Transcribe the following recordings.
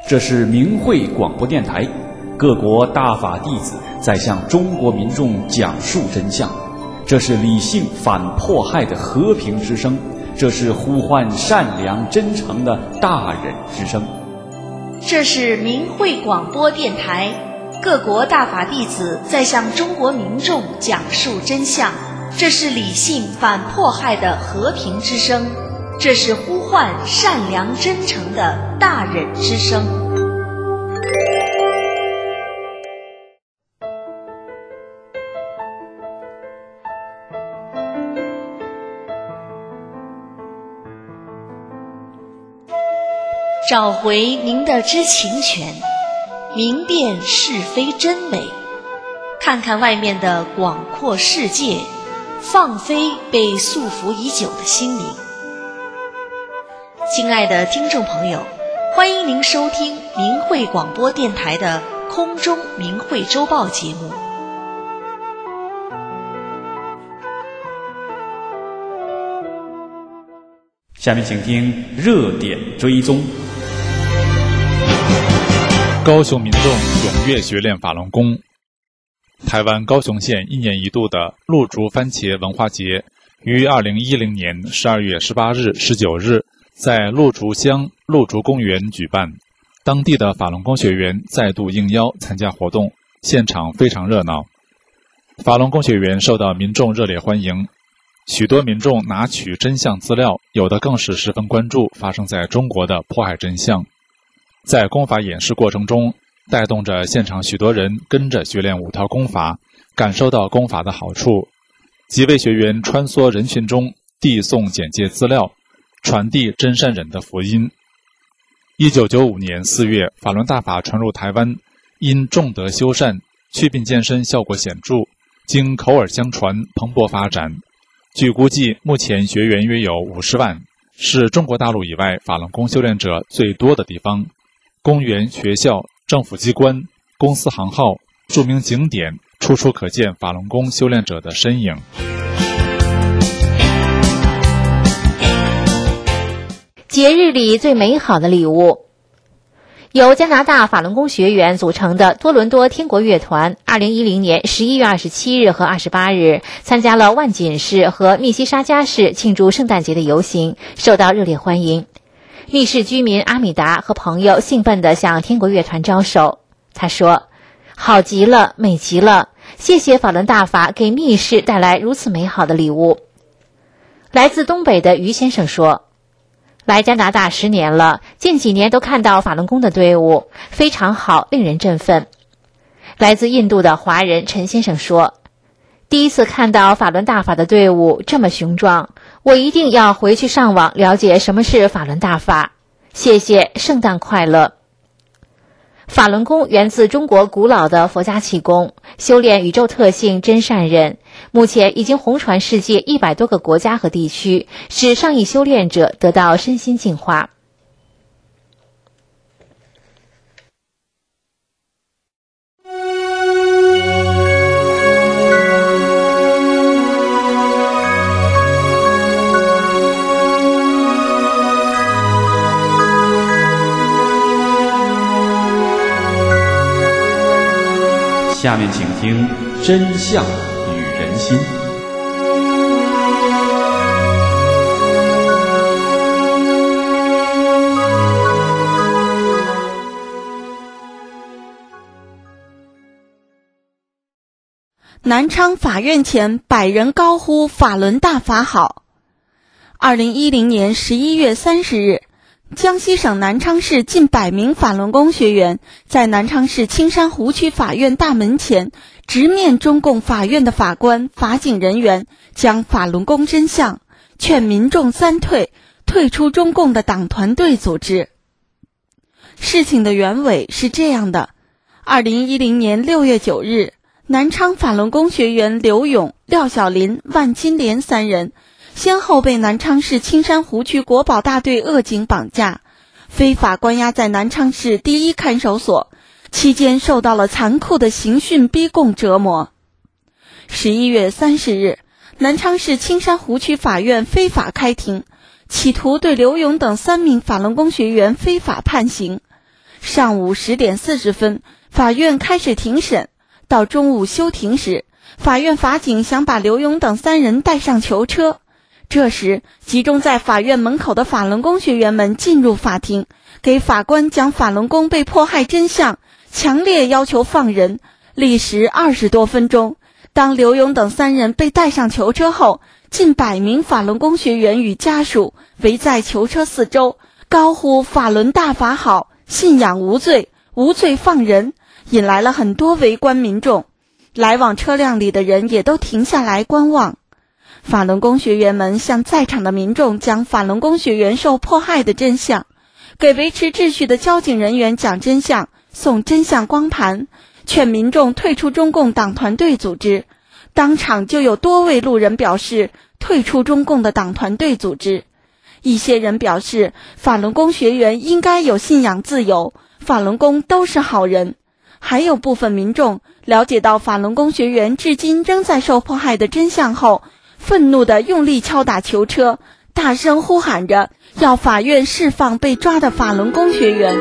这是明慧广播电台，各国大法弟子在向中国民众讲述真相。这是理性反迫害的和平之声，这是呼唤善良真诚的大忍之声。 这是明慧广播电台，各国大法弟子在向中国民众讲述真相。这是理性反迫害的和平之声，这是呼唤善良真诚的大忍之声。找回您的知情权，明辨是非真伪，看看外面的广阔世界，放飞被束缚已久的心灵。亲爱的听众朋友，欢迎您收听明慧广播电台的空中明慧周报节目。 下面请听热点追踪。 高雄民众踊跃学练法轮功。台湾高雄县一年一度的鹿竹番茄文化节于2010年12月18日、19日在鹿竹乡鹿竹公园举办，当地的法轮功学员再度应邀参加活动，现场非常热闹。法轮功学员受到民众热烈欢迎，许多民众拿取真相资料，有的更是十分关注发生在中国的迫害真相。在功法演示过程中，带动着现场许多人跟着学练5套功法，感受到功法的好处。几位学员穿梭人群中递送简介资料，传递真善忍的福音。1995年4月，法轮大法传入台湾，因重德修善，祛病健身效果显著，经口耳相传蓬勃发展。据估计，目前学员约有50万，是中国大陆以外法轮功修炼者最多的地方。公园、学校、政府机关、公司行号、著名景点，处处可见法轮功修炼者的身影。 节日里最美好的礼物。由加拿大法轮功学员组成的多伦多天国乐团2010年11月27日和28日参加了万锦市和密西沙加市庆祝圣诞节的游行，受到热烈欢迎。密市居民阿米达和朋友兴奋地向天国乐团招手。他说：好极了，美极了，谢谢法轮大法给密市带来如此美好的礼物。来自东北的于先生说：来加拿大10年了，近几年都看到法轮功的队伍，非常好，令人振奋。来自印度的华人陈先生说：第一次看到法轮大法的队伍这么雄壮，我一定要回去上网了解什么是法轮大法。谢谢，圣诞快乐。法轮功源自中国古老的佛家气功，修炼宇宙特性真善忍，目前已经红传世界100多个国家和地区，使上亿修炼者得到身心净化。 下面请听真相与人心。 南昌法院前100人高呼法轮大法好。2010年11月30日，江西省南昌市近100名法轮功学员在南昌市青山湖区法院大门前直面中共法院的法官、法警人员，讲法轮功真相，劝民众3退，退出中共的党团队组织。事情的原委是这样的：2010年6月9日，南昌法轮功学员刘勇、廖小林、万金莲3人先后被南昌市青山湖区国保大队恶警绑架，非法关押在南昌市第1看守所，期间受到了残酷的刑讯逼供折磨。11月30日，南昌市青山湖区法院非法开庭，企图对刘勇等3名法轮功学员非法判刑。 上午10点40分，法院开始庭审，到中午休庭时，法院法警想把刘勇等3人带上囚车。这时，集中在法院门口的法轮功学员们进入法庭，给法官讲法轮功被迫害真相，强烈要求放人，历时20多分钟。当刘勇等3人被带上囚车后，近100名法轮功学员与家属围在囚车四周，高呼法轮大法好，信仰无罪，无罪放人，引来了很多围观民众。来往车辆里的人也都停下来观望。法轮功学员们向在场的民众讲法轮功学员受迫害的真相，给维持秩序的交警人员讲真相，送真相光盘，劝民众退出中共党团队组织。当场就有多位路人表示退出中共的党团队组织。一些人表示法轮功学员应该有信仰自由，法轮功都是好人。还有部分民众了解到法轮功学员至今仍在受迫害的真相后，愤怒地用力敲打囚车，大声呼喊着要法院释放被抓的法轮功学员。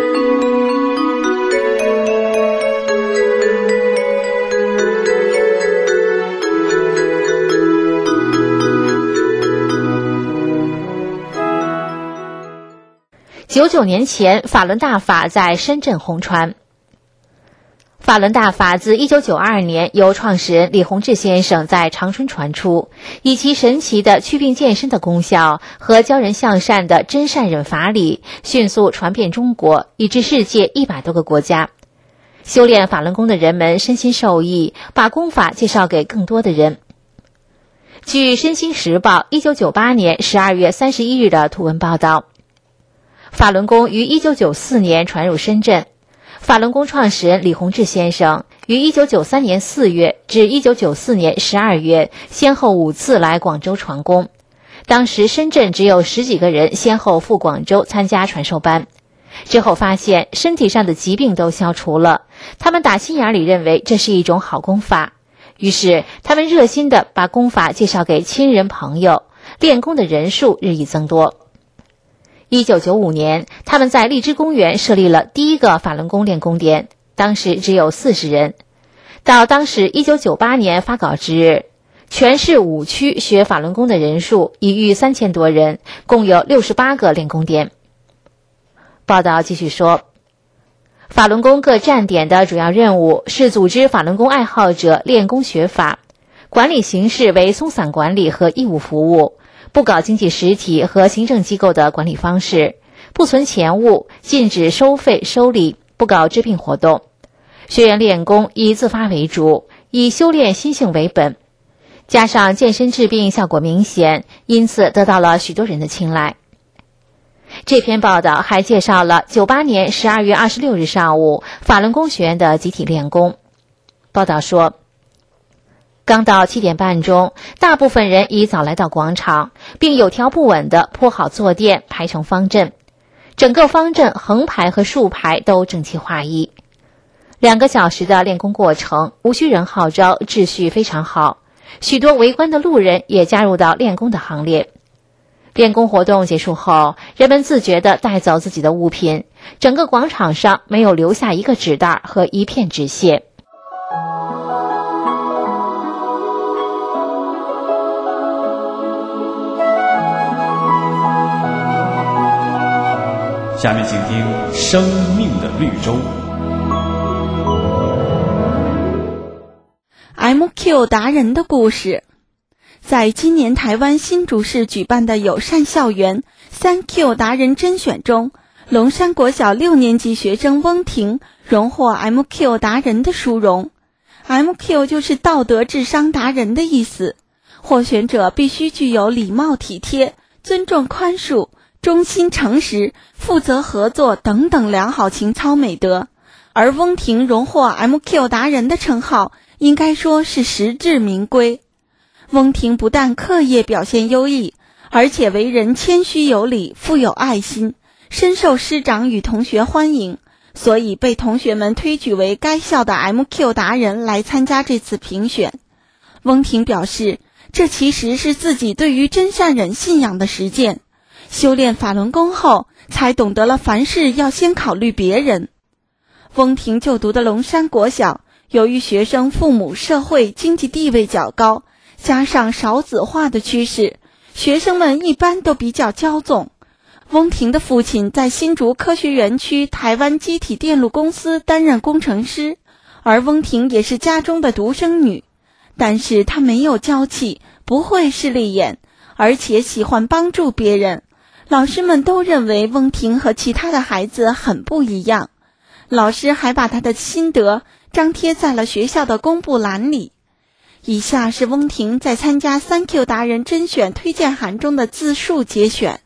99年前，法轮大法在深圳红传。法轮大法自1992年由创始人李洪志先生在长春传出，以其神奇的祛病健身的功效和教人向善的真善忍法理，迅速传遍中国，以至世界100多个国家。修炼法轮功的人们身心受益，把功法介绍给更多的人。据《身心时报》1998年12月31日的图文报道，法轮功于1994年传入深圳。法轮功创始人李洪志先生于1993年4月至1994年12月先后5次来广州传功。当时深圳只有10几个人先后赴广州参加传授班，之后发现身体上的疾病都消除了，他们打心眼里认为这是一种好功法，于是他们热心地把功法介绍给亲人朋友，练功的人数日益增多。1995年，他们在荔枝公园设立了第一个法轮功练功点，当时只有40人。到当时1998年发稿之日，全市5区学法轮功的人数已逾3000多人，共有68个练功点。报道继续说，法轮功各站点的主要任务是组织法轮功爱好者练功学法，管理形式为松散管理和义务服务，不搞经济实体和行政机构的管理方式，不存钱物，禁止收费收礼，不搞治病活动。学员练功以自发为主，以修炼心性为本，加上健身治病效果明显，因此得到了许多人的青睐。这篇报道还介绍了98年12月26日上午法轮功学员的集体练功。报道说，刚到7点半钟，大部分人已早来到广场，并有条不紊地铺好坐垫，排成方阵。整个方阵横排和竖排都整齐划一。2个小时的练功过程，无需人号召，秩序非常好。许多围观的路人也加入到练功的行列。练功活动结束后，人们自觉地带走自己的物品，整个广场上没有留下一个纸袋和一片纸屑。 下面请听《生命的绿洲》。 MQ 达人的故事。在今年台湾新竹市举办的友善校园 3Q 达人甄选中，龙山国小6年级学生翁婷荣获 MQ 达人的殊荣。MQ 就是道德智商达人的意思，获选者必须具有礼貌体贴、尊重宽恕、忠心诚实、负责合作等等良好情操美德。而翁婷荣获 MQ 达人的称号，应该说是实至名归。翁婷不但课业表现优异，而且为人谦虚有礼，富有爱心，深受师长与同学欢迎，所以被同学们推举为该校的 MQ 达人来参加这次评选。翁婷表示，这其实是自己对于真善忍信仰的实践，修炼法轮功后才懂得了凡事要先考虑别人。 翁婷就读的龙山国小，由于学生父母社会经济地位较高，加上少子化的趋势，学生们一般都比较骄纵。翁婷的父亲在新竹科学园区台湾机体电路公司担任工程师，而翁婷也是家中的独生女。但是她没有娇气，不会势利眼，而且喜欢帮助别人。老师们都认为翁婷和其他的孩子很不一样。老师还把她的心得张贴在了学校的公布栏里。以下是翁婷在参加 3Q 达人甄选推荐函中的自述节选。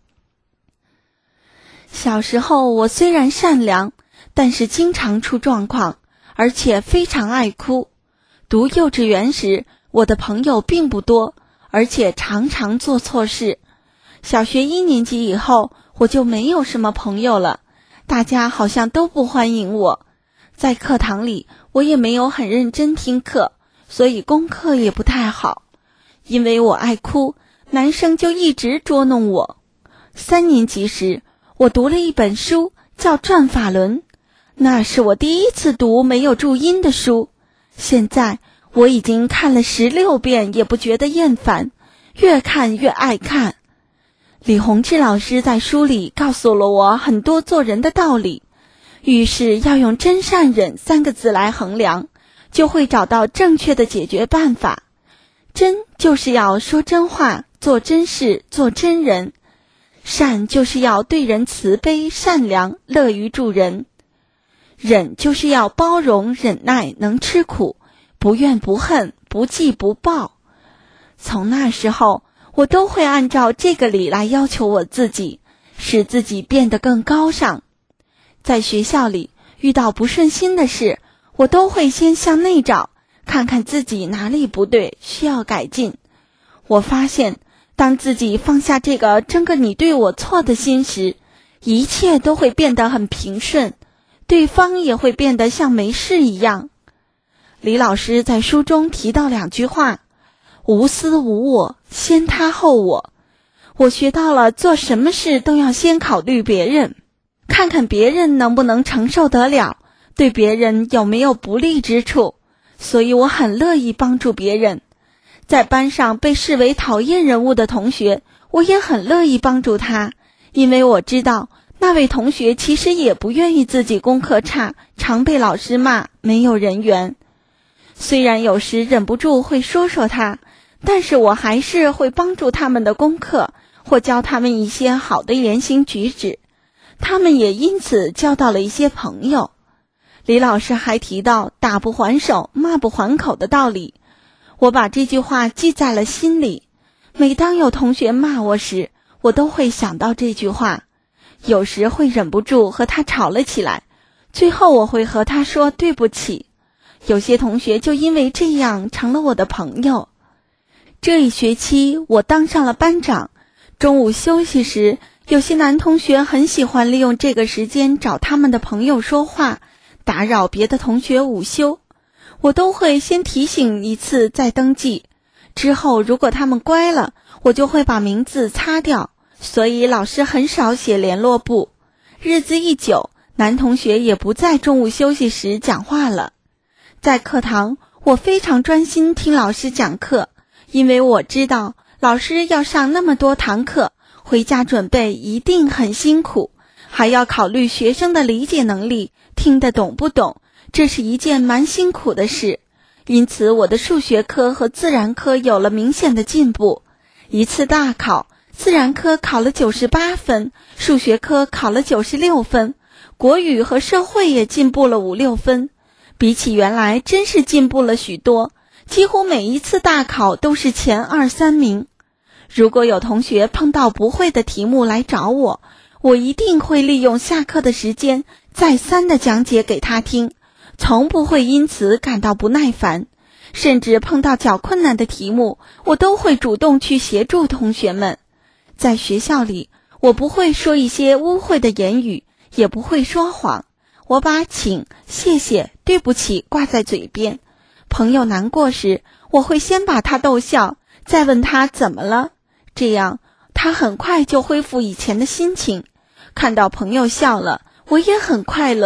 小时候我虽然善良，但是经常出状况，而且非常爱哭。读幼稚园时，我的朋友并不多，而且常常做错事。小学1年级以后，我就没有什么朋友了，大家好像都不欢迎我。在课堂里，我也没有很认真听课，所以功课也不太好。因为我爱哭，男生就一直捉弄我。3年级时，我读了一本书，叫《转法轮》，那是我第一次读没有注音的书。现在我已经看了16遍，也不觉得厌烦，越看越爱看。李洪志老师在书里告诉了我很多做人的道理，遇事要用真善忍3个字来衡量，就会找到正确的解决办法。真就是要说真话，做真事，做真人。善就是要对人慈悲善良，乐于助人。忍就是要包容忍耐，能吃苦，不怨不恨，不记不报。从那时候，我都会按照这个理来要求我自己，使自己变得更高尚。在学校里遇到不顺心的事，我都会先向内找，看看自己哪里不对，需要改进。我发现当自己放下这个争个你对我错的心时，一切都会变得很平顺，对方也会变得像没事一样。李老师在书中提到2句话：无私无我，先他后我。我学到了做什么事都要先考虑别人，看看别人能不能承受得了，对别人有没有不利之处，所以我很乐意帮助别人。在班上被视为讨厌人物的同学，我也很乐意帮助他，因为我知道那位同学其实也不愿意自己功课差，常被老师骂，没有人缘。虽然有时忍不住会说他，但是我还是会帮助他们的功课，或教他们一些好的言行举止，他们也因此交到了一些朋友。李老师还提到打不还手，骂不还口的道理，我把这句话记在了心里。每当有同学骂我时，我都会想到这句话，有时会忍不住和他吵了起来，最后我会和他说对不起。有些同学就因为这样成了我的朋友。这一学期我当上了班长，中午休息时，有些男同学很喜欢利用这个时间找他们的朋友说话，打扰别的同学午休。我都会先提醒一次再登记，之后如果他们乖了，我就会把名字擦掉，所以老师很少写联络簿。日子一久，男同学也不在中午休息时讲话了。在课堂，我非常专心听老师讲课，因为我知道老师要上那么多堂课，回家准备一定很辛苦，还要考虑学生的理解能力，听得懂不懂，这是一件蛮辛苦的事。因此我的数学科和自然科有了明显的进步。一次大考，自然科考了98分，数学科考了96分，国语和社会也进步了5、6分。比起原来真是进步了许多，几乎每一次大考都是前2、3名。如果有同学碰到不会的题目来找我，我一定会利用下课的时间再三的讲解给他听，从不会因此感到不耐烦。甚至碰到较困难的题目，我都会主动去协助同学们。在学校里，我不会说一些污秽的言语，也不会说谎。我把请、谢谢、对不起挂在嘴边。朋友难过时，我会先把他逗笑，再问他怎么了，这样他很快就恢复以前的心情。看到朋友笑了，我也很快乐，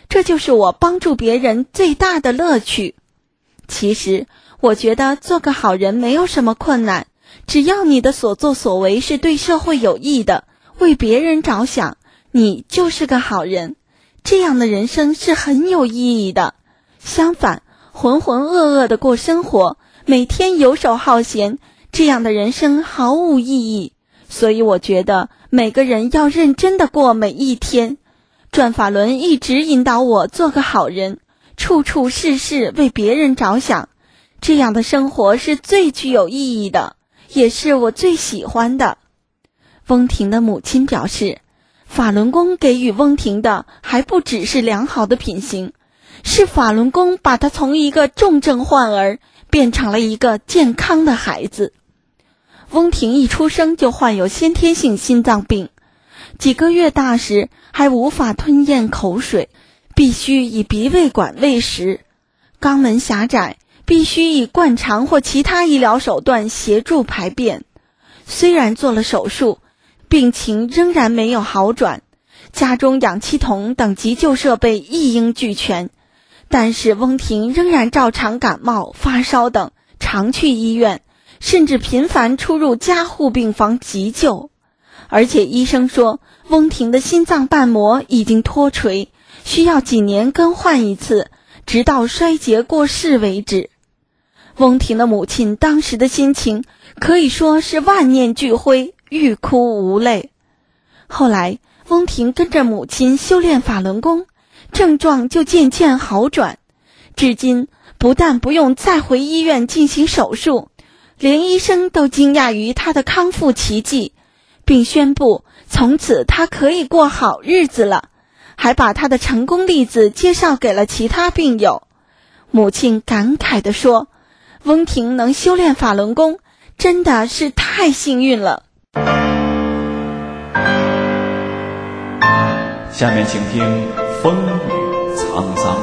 这就是我帮助别人最大的乐趣。其实，我觉得做个好人没有什么困难，只要你的所作所为是对社会有益的，为别人着想，你就是个好人。这样的人生是很有意义的。相反，浑浑噩噩的过生活，每天游手好闲，这样的人生毫无意义。所以我觉得每个人要认真的过每一天。转法轮一直引导我做个好人，处处事事为别人着想，这样的生活是最具有意义的，也是我最喜欢的。翁婷的母亲表示，法轮功给予翁婷的还不只是良好的品行，是法轮功把她从一个重症患儿变成了一个健康的孩子。翁婷一出生就患有先天性心脏病，几个月大时还无法吞咽口水，必须以鼻胃管喂食，肛门狭窄，必须以灌肠或其他医疗手段协助排便。虽然做了手术，病情仍然没有好转，家中氧气筒等急救设备一应俱全，但是翁婷仍然照常感冒、发烧等，常去医院，甚至频繁出入加护病房急救。而且医生说，翁婷的心脏瓣膜已经脱垂，需要几年更换一次，直到衰竭过世为止。翁婷的母亲当时的心情可以说是万念俱灰，欲哭无泪。后来翁婷跟着母亲修炼法轮功，症状就渐渐好转，至今不但不用再回医院进行手术，连医生都惊讶于她的康复奇迹，并宣布从此她可以过好日子了，还把她的成功例子介绍给了其他病友。母亲感慨地说，翁婷能修炼法轮功真的是太幸运了。 下面请听风雨沧桑。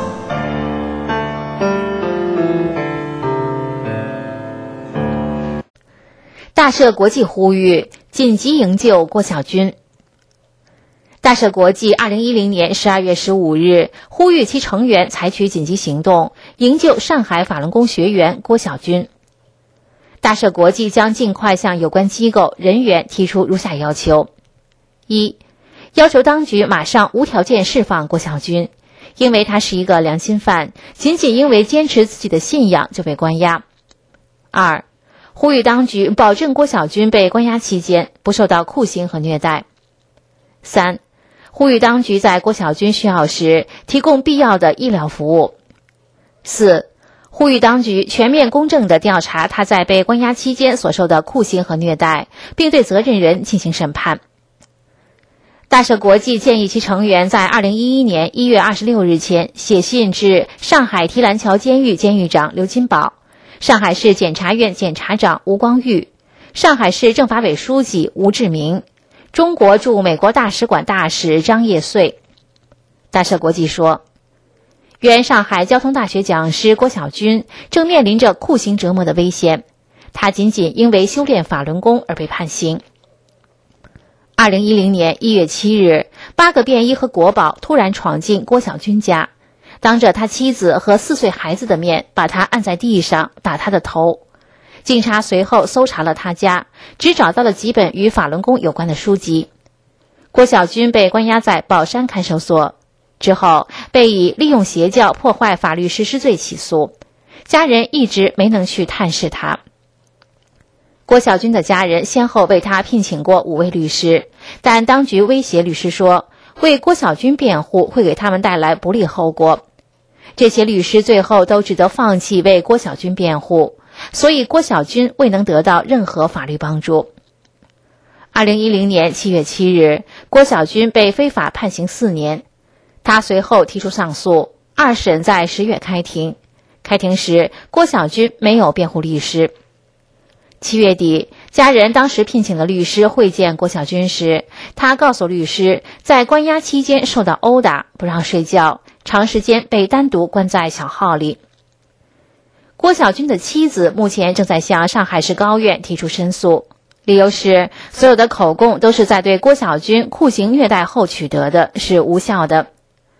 大社国际呼吁紧急营救郭晓军。大社国际2010年12月15日呼吁其成员采取紧急行动，营救上海法轮功学员郭晓军。大社国际将尽快向有关机构人员提出如下要求：一、要求当局马上无条件释放郭晓军，因为他是一个良心犯，仅仅因为坚持自己的信仰就被关押。二、呼吁当局保证郭晓军被关押期间不受到酷刑和虐待。三、呼吁当局在郭晓军需要时提供必要的医疗服务。四、呼吁当局全面公正地调查他在被关押期间所受的酷刑和虐待，并对责任人进行审判。大社国际建议其成员在2011年1月26日前写信至上海提篮桥监狱监狱长刘金宝、上海市检察院检察长吴光玉、上海市政法委书记吴志明、中国驻美国大使馆大使张业遂。大社国际说，原上海交通大学讲师郭晓军正面临着酷刑折磨的危险，他仅仅因为修炼法轮功而被判刑。2010年1月7日，8个便衣和国保突然闯进郭晓军家，当着他妻子和4岁孩子的面把他按在地上，打他的头。警察随后搜查了他家，只找到了几本与法轮功有关的书籍。郭晓军被关押在宝山看守所，之后被以利用邪教破坏法律实施罪起诉，家人一直没能去探视他。郭晓军的家人先后为他聘请过5位律师，但当局威胁律师说，为郭晓军辩护会给他们带来不利后果。这些律师最后都只得放弃为郭晓军辩护，所以郭晓军未能得到任何法律帮助。2010年7月7日，郭晓军被非法判刑4年，他随后提出上诉，2审在10月开庭。开庭时，郭晓军没有辩护律师。7月底，家人当时聘请的律师会见郭晓军时，他告诉律师，在关押期间受到殴打，不让睡觉，长时间被单独关在小号里。郭晓军的妻子目前正在向上海市高院提出申诉，理由是所有的口供都是在对郭晓军酷刑虐待后取得的，是无效的。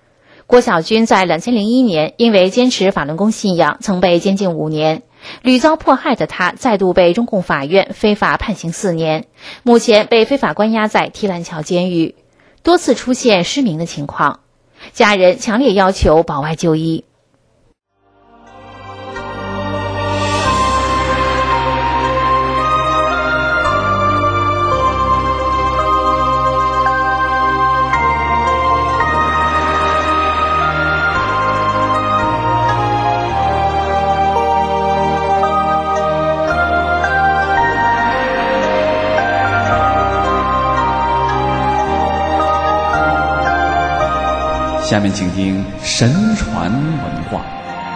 郭晓军在2001年因为坚持法轮功信仰，曾被监禁5年。屡遭迫害的他再度被中共法院非法判刑4年，目前被非法关押在提篮桥监狱，多次出现失明的情况，家人强烈要求保外就医。 下面请听神传文化。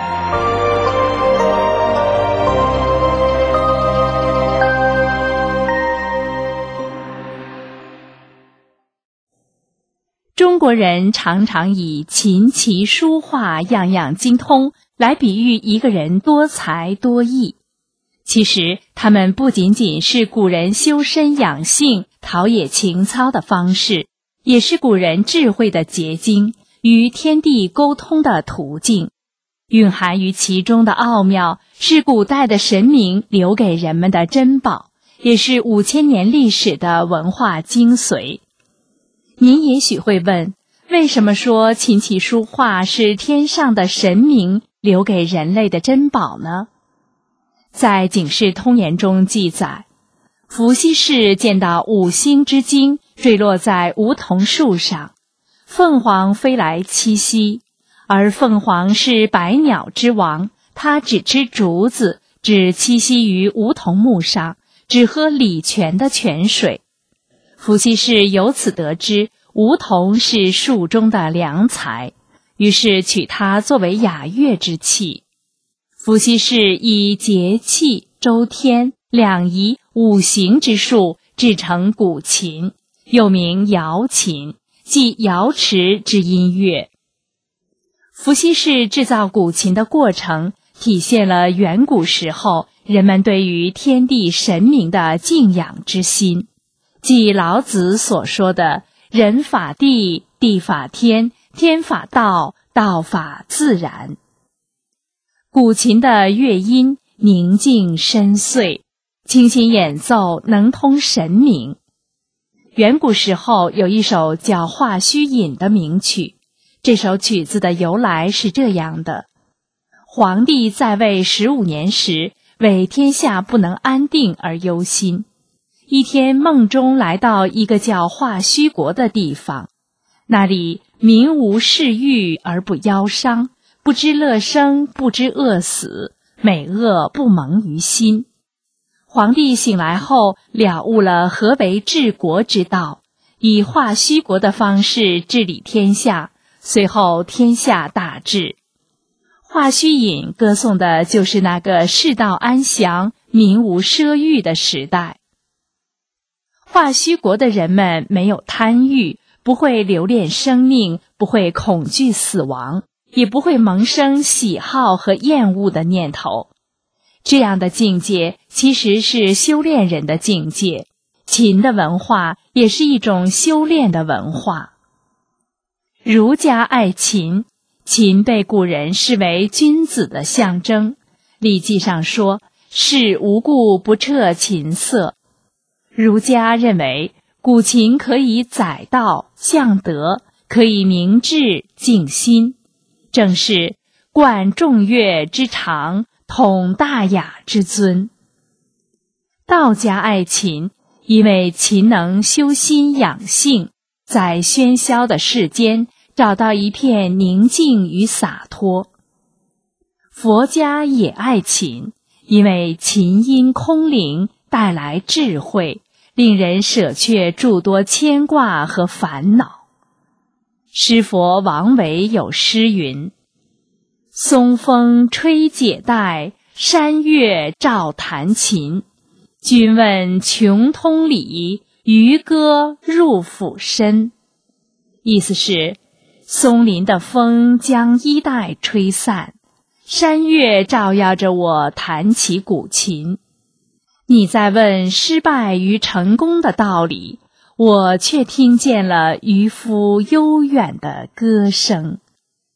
中国人常常以琴棋书画样样精通来比喻一个人多才多艺。其实他们不仅仅是古人修身养性、陶冶情操的方式，也是古人智慧的结晶，与天地沟通的途径。蕴含于其中的奥妙，是古代的神明留给人们的珍宝，也是5000年历史的文化精髓。您也许会问，为什么说琴棋书画是天上的神明留给人类的珍宝呢？在《警世通言》中记载，伏羲氏见到5星之精坠落在梧桐树上，凤凰飞来栖息，而凤凰是百鸟之王，它只吃竹子，只栖息于梧桐木上，只喝礼泉的泉水。伏羲氏由此得知梧桐是树中的良材，于是取它作为雅乐之器。伏羲氏以节气、周天、两仪、5行之术制成古琴，又名瑶琴，即瑶池之音乐。伏羲氏制造古琴的过程，体现了远古时候人们对于天地神明的敬仰之心，即老子所说的人法地，地法天，天法道，道法自然。古琴的乐音宁静深邃，清新演奏能通神明。远古时候有一首叫《画须引》的名曲，这首曲子的由来是这样的：皇帝在位15年时，为天下不能安定而忧心。一天梦中来到一个叫华胥国的地方，那里民无嗜欲而不夭伤，不知乐生，不知饿死，美恶不萌于心。皇帝醒来后，了悟了何为治国之道，以华胥国的方式治理天下，随后天下大治。华胥引歌颂的就是那个世道安详、民无奢欲的时代。华胥国的人们没有贪欲，不会留恋生命，不会恐惧死亡，也不会萌生喜好和厌恶的念头。这样的境界其实是修炼人的境界，琴的文化也是一种修炼的文化。儒家爱琴，琴被古人视为君子的象征。《礼记》上说：“士无故不彻琴瑟。”儒家认为古琴可以载道向德，可以明志静心，正是贯众乐之长，统大雅之尊。道家爱琴，因为琴能修心养性，在喧嚣的世间找到一片宁静与洒脱。佛家也爱琴，因为琴音空灵，带来智慧，令人舍却诸多牵挂和烦恼。诗佛王维有诗云：“松风吹解带，山月照弹琴。君问穷通理，渔歌入府深。”意思是，松林的风将衣带吹散，山月照耀着我弹起古琴。你在问失败与成功的道理，我却听见了渔夫悠远的歌声。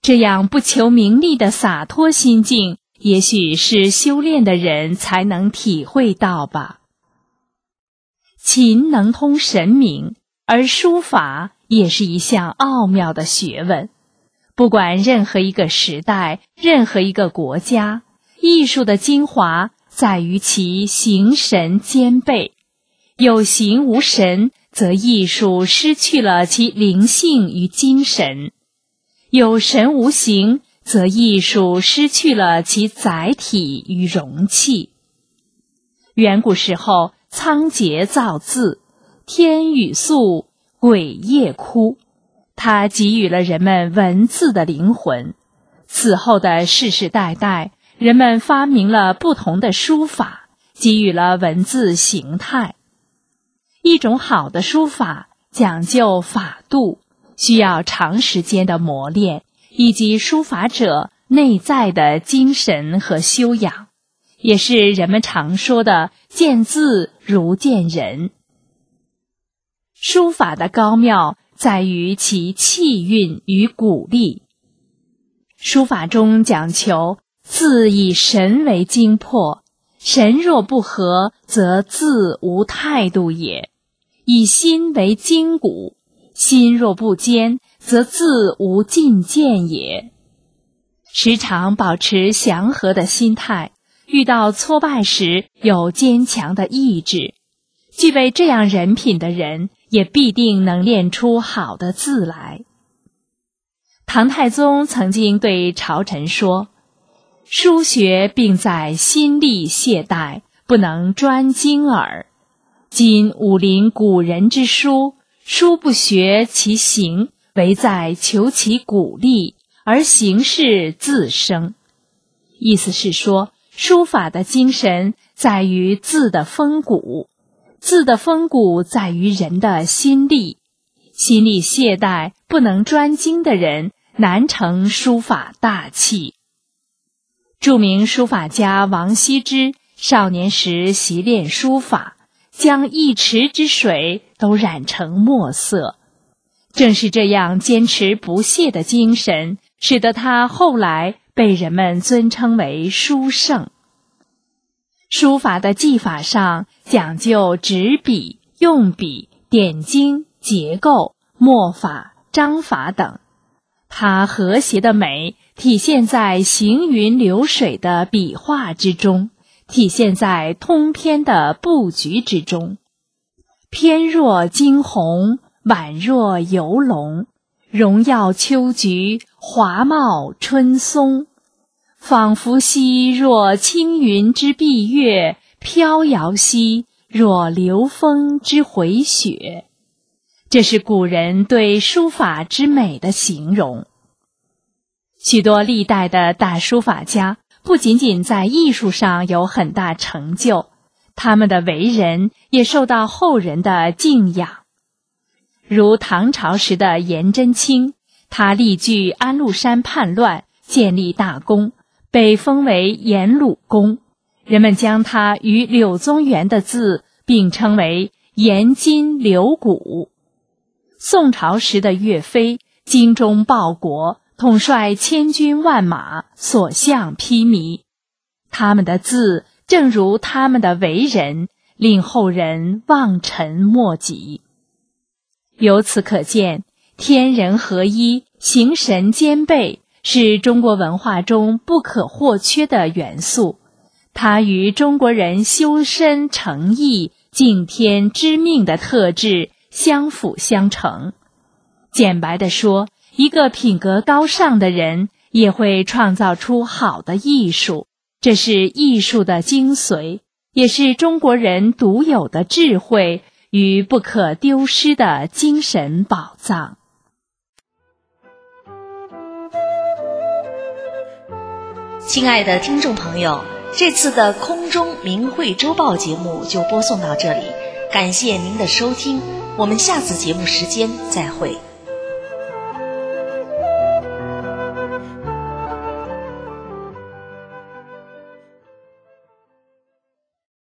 这样不求名利的洒脱心境，也许是修炼的人才能体会到吧。琴能通神明，而书法也是一项奥妙的学问。不管任何一个时代，任何一个国家，艺术的精华在于其形神兼备。有形无神，则艺术失去了其灵性与精神；有神无形，则艺术失去了其载体与容器。远古时候，仓颉造字，天雨粟，鬼夜哭，它给予了人们文字的灵魂。此后的世世代代，人们发明了不同的书法，给予了文字形态。一种好的书法讲究法度，需要长时间的磨练，以及书法者内在的精神和修养，也是人们常说的见字如见人。书法的高妙在于其气韵与骨力。书法中讲求字以神为精魄，神若不合，则字无态度也；以心为筋骨，心若不坚，则字无进见也。时常保持祥和的心态，遇到挫败时有坚强的意志。具备这样人品的人，也必定能练出好的字来。唐太宗曾经对朝臣说：书学并在心力懈怠，不能专精耳。今武林古人之书，书不学其形，唯在求其骨力，而形式自生。意思是说，书法的精神在于字的风骨，字的风骨在于人的心力。心力懈怠，不能专精的人，难成书法大器。著名书法家王羲之少年时习练书法，将一池之水都染成墨色。正是这样坚持不懈的精神，使得他后来被人们尊称为书圣。书法的技法上讲究执笔、用笔、点睛、结构、墨法、章法等。它和谐的美体现在行云流水的笔画之中，体现在通篇的布局之中。翩若惊鸿，婉若游龙，荣耀秋菊，华茂春松。仿佛兮若轻云之蔽月，飘摇兮若流风之回雪。这是古人对书法之美的形容。许多历代的大书法家不仅仅在艺术上有很大成就，他们的为人也受到后人的敬仰。如唐朝时的颜真卿，他力拒安禄山叛乱，建立大功，被封为颜鲁公，人们将他与柳宗元的字并称为颜筋柳骨。宋朝时的岳飞，精忠报国，统帅千军万马，所向披靡。他们的字正如他们的为人，令后人望尘莫及。由此可见，天人合一，形神兼备，是中国文化中不可或缺的元素。它与中国人修身诚意、敬天知命的特质相辅相成。简白地说，一个品格高尚的人也会创造出好的艺术，这是艺术的精髓，也是中国人独有的智慧与不可丢失的精神宝藏。 亲爱的听众朋友，这次的空中明慧周报节目就播送到这里，感谢您的收听，我们下次节目时间再会。